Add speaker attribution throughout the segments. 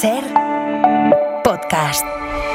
Speaker 1: Ser Podcast.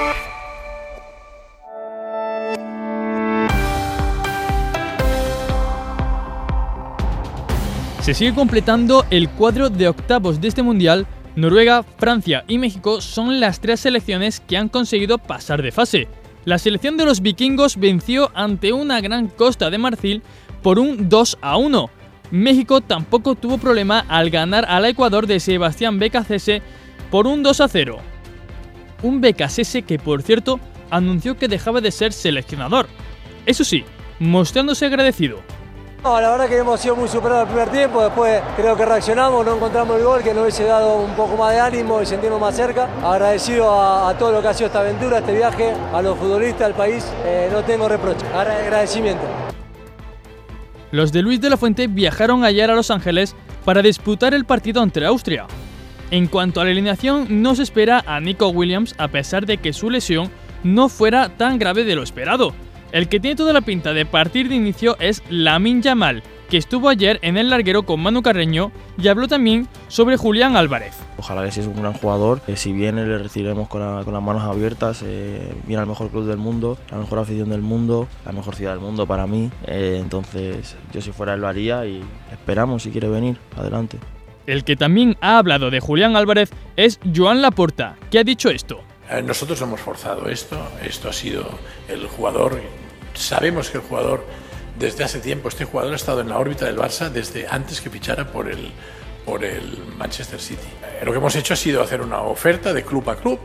Speaker 2: Se sigue completando el cuadro de octavos de este mundial. Noruega, Francia y México son las tres selecciones que han conseguido pasar de fase. La selección de los vikingos venció ante una gran Costa de Marfil por un 2-1. México tampoco tuvo problema al ganar al Ecuador de Sebastián Becasese por un 2-0. Un Becasese que, por cierto, anunció que dejaba de ser seleccionador. Eso sí, mostrándose agradecido.
Speaker 3: No, la verdad que hemos sido muy superados el primer tiempo, después creo que reaccionamos, no encontramos el gol que nos hubiese dado un poco más de ánimo y sentirnos más cerca. Agradecido a todo lo que ha sido esta aventura, este viaje, a los futbolistas, al país, no tengo reproche, agradecimiento.
Speaker 2: Los de Luis de la Fuente viajaron ayer a Los Ángeles para disputar el partido ante Austria. En cuanto a la alineación, no se espera a Nico Williams a pesar de que su lesión no fuera tan grave de lo esperado. El que tiene toda la pinta de partir de inicio es Lamine Yamal, que estuvo ayer en el larguero con Manu Carreño y habló también sobre Julián Álvarez.
Speaker 4: Ojalá que sí es un gran jugador, si viene le recibiremos con las manos abiertas, viene al mejor club del mundo, la mejor afición del mundo, la mejor ciudad del mundo para mí, entonces yo si fuera él lo haría y esperamos si quiere venir, adelante.
Speaker 2: El que también ha hablado de Julián Álvarez es Joan Laporta, que ha dicho esto.
Speaker 5: Nosotros hemos forzado esto ha sido el jugador, sabemos que el jugador desde hace tiempo, este jugador ha estado en la órbita del Barça desde antes que fichara por el Manchester City. Lo que hemos hecho ha sido hacer una oferta de club a club,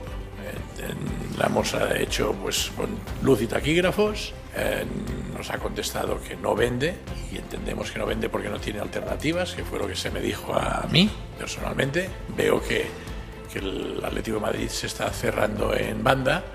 Speaker 5: la hemos hecho pues con luz y taquígrafos, nos ha contestado que no vende y entendemos que no vende porque no tiene alternativas, que fue lo que se me dijo a mí personalmente. Veo que el Atlético de Madrid se está cerrando en banda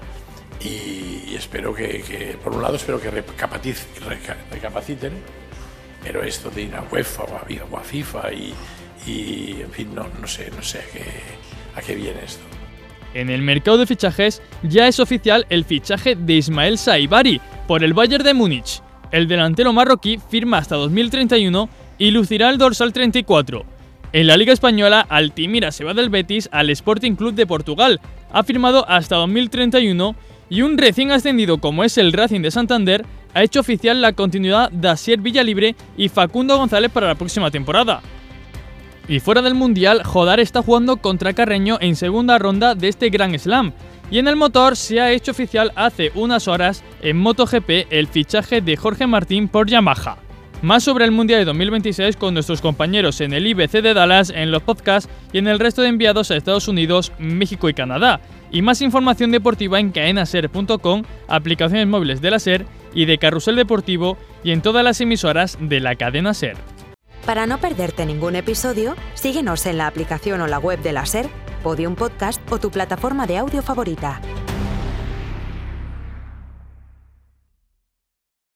Speaker 5: y espero que por un lado, espero que recapaciten, pero esto de ir a UEFA o a FIFA y en fin, no sé a qué viene esto.
Speaker 2: En el mercado de fichajes ya es oficial el fichaje de Ismael Saibari por el Bayern de Múnich. El delantero marroquí firma hasta 2031 y lucirá el dorsal 34. En la Liga Española, Altimira se va del Betis al Sporting Club de Portugal. Ha firmado hasta 2031 y un recién ascendido como es el Racing de Santander ha hecho oficial la continuidad de Asier Villalibre y Facundo González para la próxima temporada. Y fuera del Mundial, Jodar está jugando contra Carreño en segunda ronda de este Grand Slam. Y en el motor se ha hecho oficial hace unas horas en MotoGP el fichaje de Jorge Martín por Yamaha. Más sobre el Mundial de 2026 con nuestros compañeros en el IBC de Dallas, en los podcasts y en el resto de enviados a Estados Unidos, México y Canadá. Y más información deportiva en cadenaser.com, aplicaciones móviles de la SER y de Carrusel Deportivo y en todas las emisoras de la cadena SER.
Speaker 1: Para no perderte ningún episodio, síguenos en la aplicación o la web de la SER, Podium Podcast o tu plataforma de audio favorita.